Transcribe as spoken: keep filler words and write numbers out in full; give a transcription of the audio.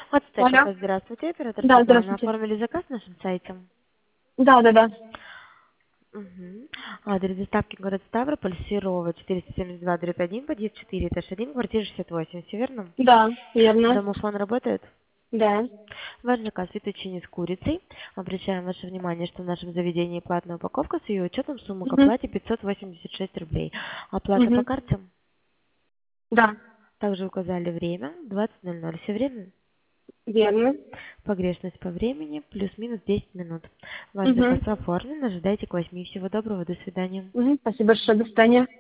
От Алло. Степика, здравствуйте, оператор Да, Светлана. здравствуйте. Оформили заказ на нашем сайте? Да, да, да. Угу. Адрес доставки город Ставрополь, Серова, четыреста семьдесят два дробь один, подъезд четыре, этаж один, квартира шестьдесят восемь, все верно? Да, верно. Домофон работает? Да. Ваш заказ фетучини с курицей. Обращаем ваше внимание, что в нашем заведении платная упаковка с ее учетом сумма к Угу. оплате пятьсот восемьдесят шесть рублей. Оплата по Угу. карте. Да, Также указали время двадцать ноль ноль. Все время? верно. Погрешность по времени плюс-минус десять минут. Ваш заказ Угу. оформлен. Ожидайте к восьми. Всего доброго. До свидания. Угу. Спасибо большое. До свидания.